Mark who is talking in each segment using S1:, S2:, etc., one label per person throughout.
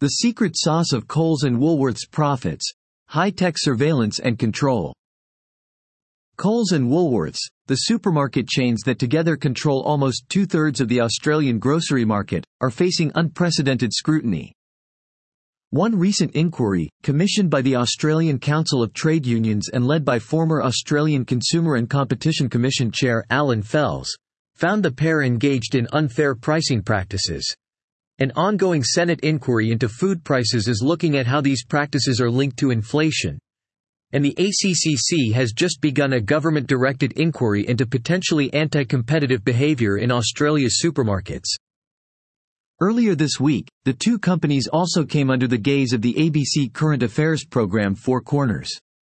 S1: The secret sauce of Coles and Woolworths' profits: high-tech surveillance and control. Coles and Woolworths, the supermarket chains that together control almost two-thirds of the Australian grocery market, are facing unprecedented scrutiny. One recent inquiry, commissioned by the Australian Council of Trade Unions and led by former Australian Consumer and Competition Commission Chair Alan Fels, found the pair engaged in unfair pricing practices. An ongoing Senate inquiry into food prices is looking at how these practices are linked to inflation. And the ACCC has just begun a government-directed inquiry into potentially anti-competitive behaviour in Australia's supermarkets. Earlier this week, the two companies also came under the gaze of the ABC Current Affairs program Four Corners.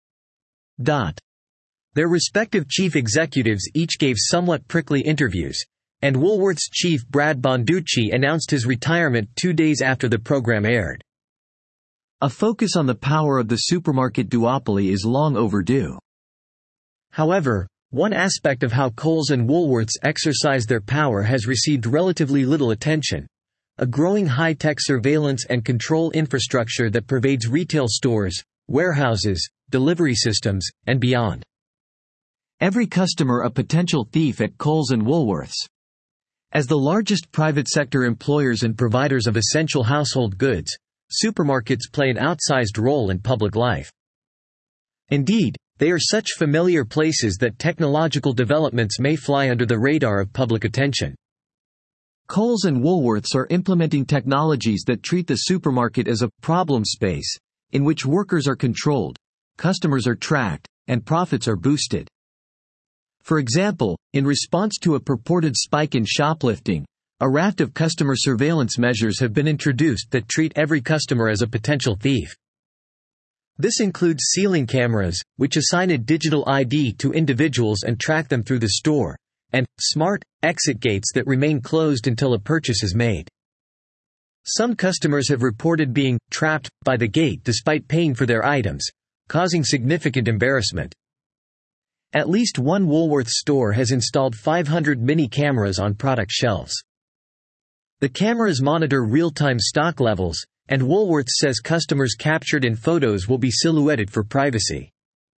S1: Their respective chief executives each gave somewhat prickly interviews, and Woolworths chief Brad Bonducci announced his retirement 2 days after the program aired. A focus on the power of the supermarket duopoly is long overdue. However, one aspect of how Coles and Woolworths exercise their power has received relatively little attention: a growing high-tech surveillance and control infrastructure that pervades retail stores, warehouses, delivery systems, and beyond. Every customer a potential thief at Coles and Woolworths. As the largest private sector employers and providers of essential household goods, supermarkets play an outsized role in public life. Indeed, they are such familiar places that technological developments may fly under the radar of public attention. Coles and Woolworths are implementing technologies that treat the supermarket as a problem space, in which workers are controlled, customers are tracked, and profits are boosted. For example, in response to a purported spike in shoplifting, a raft of customer surveillance measures have been introduced that treat every customer as a potential thief. This includes ceiling cameras, which assign a digital ID to individuals and track them through the store, and smart exit gates that remain closed until a purchase is made. Some customers have reported being trapped by the gate despite paying for their items, causing significant embarrassment. At least one Woolworths store has installed 500 mini cameras on product shelves. The cameras monitor real-time stock levels, and Woolworths says customers captured in photos will be silhouetted for privacy.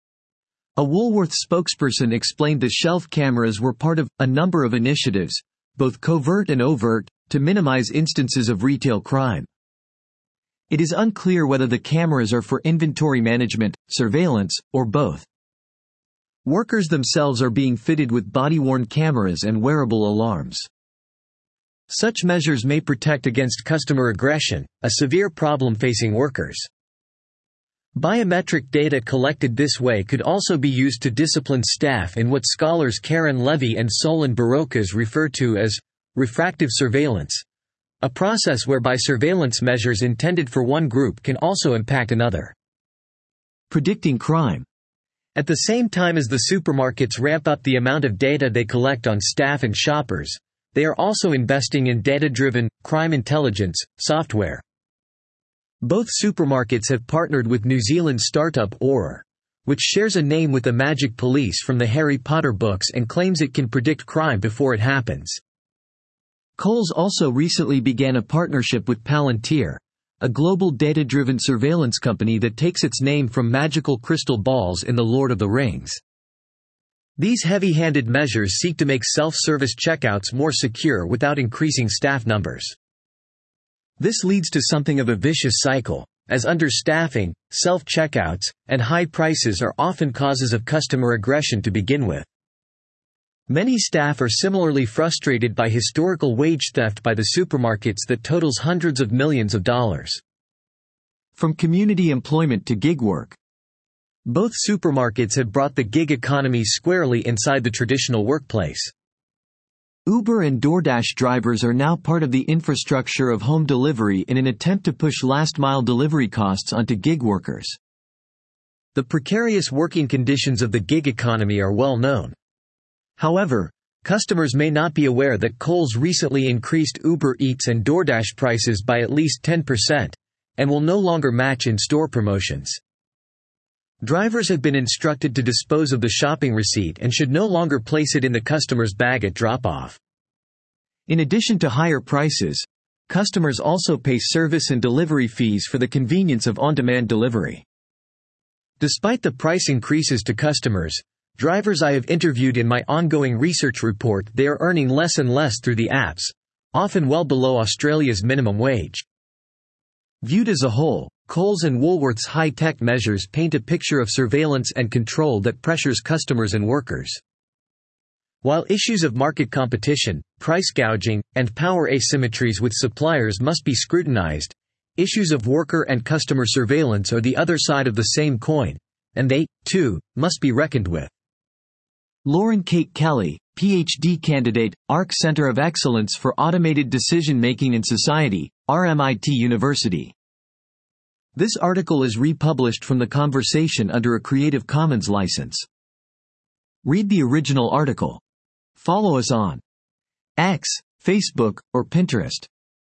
S1: A Woolworths spokesperson explained the shelf cameras were part of a number of initiatives, both covert and overt, to minimize instances of retail crime. It is unclear whether the cameras are for inventory management, surveillance, or both. Workers themselves are being fitted with body-worn cameras and wearable alarms. Such measures may protect against customer aggression, a severe problem facing workers. Biometric data collected this way could also be used to discipline staff in what scholars Karen Levy and Solon Barocas refer to as refractive surveillance, a process whereby surveillance measures intended for one group can also impact another. Predicting crime. At the same time as the supermarkets ramp up the amount of data they collect on staff and shoppers, they are also investing in data-driven, crime intelligence, software. Both supermarkets have partnered with New Zealand startup Auror, which shares a name with the Magic Police from the Harry Potter books and claims it can predict crime before it happens. Coles also recently began a partnership with Palantir, a global data-driven surveillance company that takes its name from magical crystal balls in The Lord of the Rings. These heavy-handed measures seek to make self-service checkouts more secure without increasing staff numbers. This leads to something of a vicious cycle, as understaffing, self-checkouts, and high prices are often causes of customer aggression to begin with. Many staff are similarly frustrated by historical wage theft by the supermarkets that totals hundreds of millions of dollars. From community employment to gig work. Both supermarkets have brought the gig economy squarely inside the traditional workplace. Uber and DoorDash drivers are now part of the infrastructure of home delivery in an attempt to push last-mile delivery costs onto gig workers. The precarious working conditions of the gig economy are well known. However, customers may not be aware that Coles recently increased Uber Eats and DoorDash prices by at least 10%, and will no longer match in-store promotions. Drivers have been instructed to dispose of the shopping receipt and should no longer place it in the customer's bag at drop-off. In addition to higher prices, Customers also pay service and delivery fees for the convenience of on-demand delivery. Despite the price increases to customers, drivers I have interviewed in my ongoing research report, they are earning less and less through the apps, often well below Australia's minimum wage. Viewed as a whole, Coles and Woolworths' high-tech measures paint a picture of surveillance and control that pressures customers and workers. While issues of market competition, price gouging, and power asymmetries with suppliers must be scrutinized, issues of worker and customer surveillance are the other side of the same coin, and they, too, must be reckoned with. Lauren Kate Kelly, Ph.D. candidate, ARC Center of Excellence for Automated Decision-Making in Society, RMIT University. This article is republished from the conversation under a Creative Commons license. Read the original article. Follow us on X, Facebook, or Pinterest.